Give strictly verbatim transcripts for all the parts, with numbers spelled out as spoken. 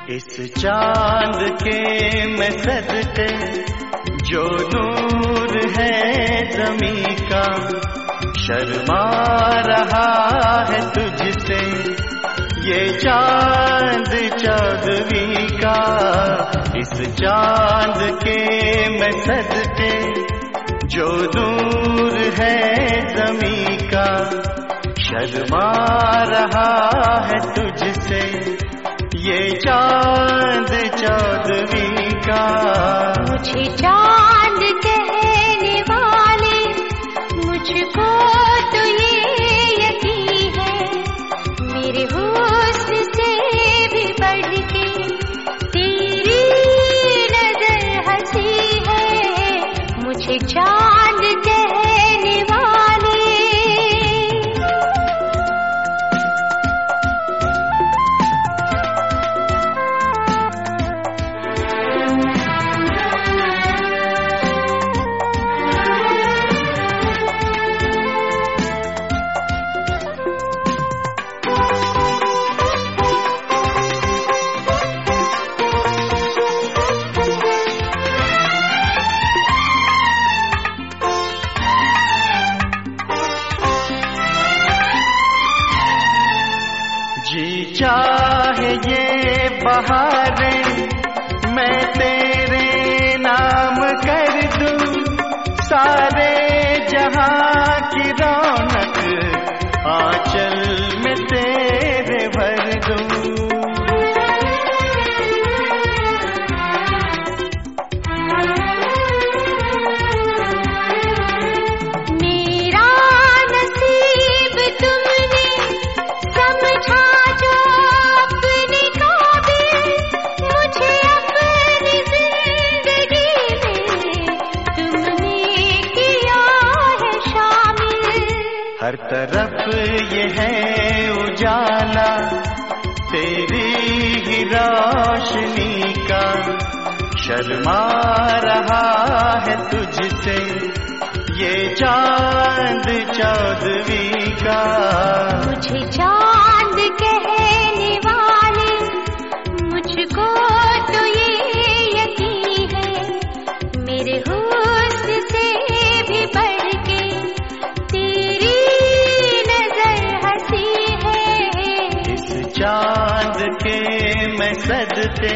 इस चांद के मैं सदके जो नूर है ज़मीं का, शर्मा रहा है तुझसे ये चांद चौदवी का। इस चांद के मैं सदके जो नूर है ज़मीं का, शर्मा रहा है तुझसे ये चांद चौदवी का। मुझे चांद कहने वाले मुझको तो ये यकीन है, मेरे हुस्न से भी बढ़ के तेरी नजर हंसी है। मुझे चांद कहने वाले चाहे ये बहारें मैं तेरे नाम कर दूं, सारे जहां की रौनक आंचल में तेरे भर दूं। मेरा नसीब तुमने समझा हर तरफ ये है उजाला तेरी ही रोशनी का, शर्मा रहा है तुझसे ये चांद चौदवी का। मुझे चांद कहने वाले मुझको तो ये यकीन है, मेरे हुस्न से भी बढ़ के तेरी चांद के मैं सदके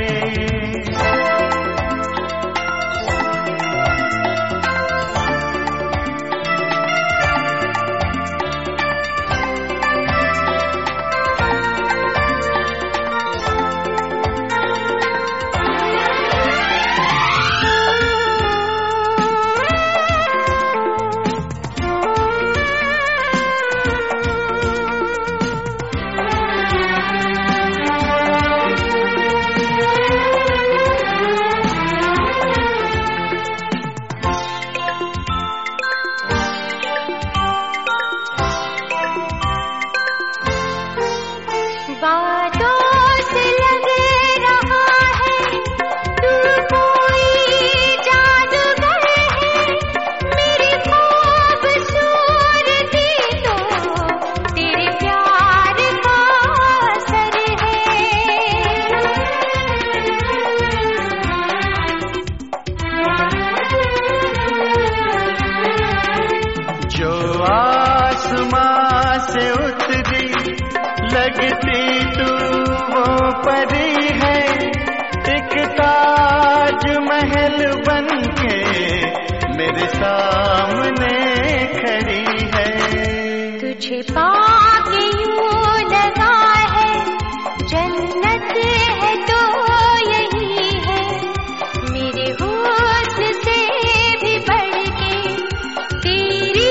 आसमां से उतरी लगती तू वो परी है, एक ताज महल बनके मेरे सामने खड़ी है। तुझे पाके यूं लगा है जन्नत है तो यही है, मेरे हुस्न से भी बढ़ के तेरी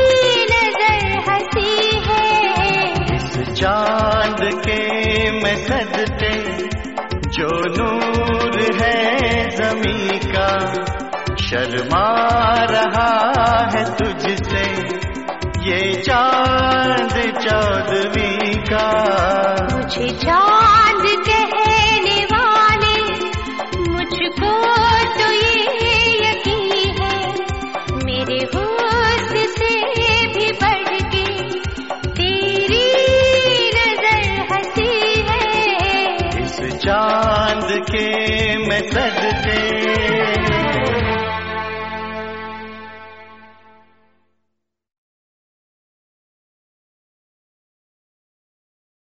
चांद के मैं सदके जो नूर है ज़मीं का, शर्मा रहा है तुझसे ये चांद चौदवी का। मुझे चांद कहने वाले मुझको तो ये यकीन है, मेरे हुस्न से भी बढ़ के तेरी चांद चांद के मैं सदके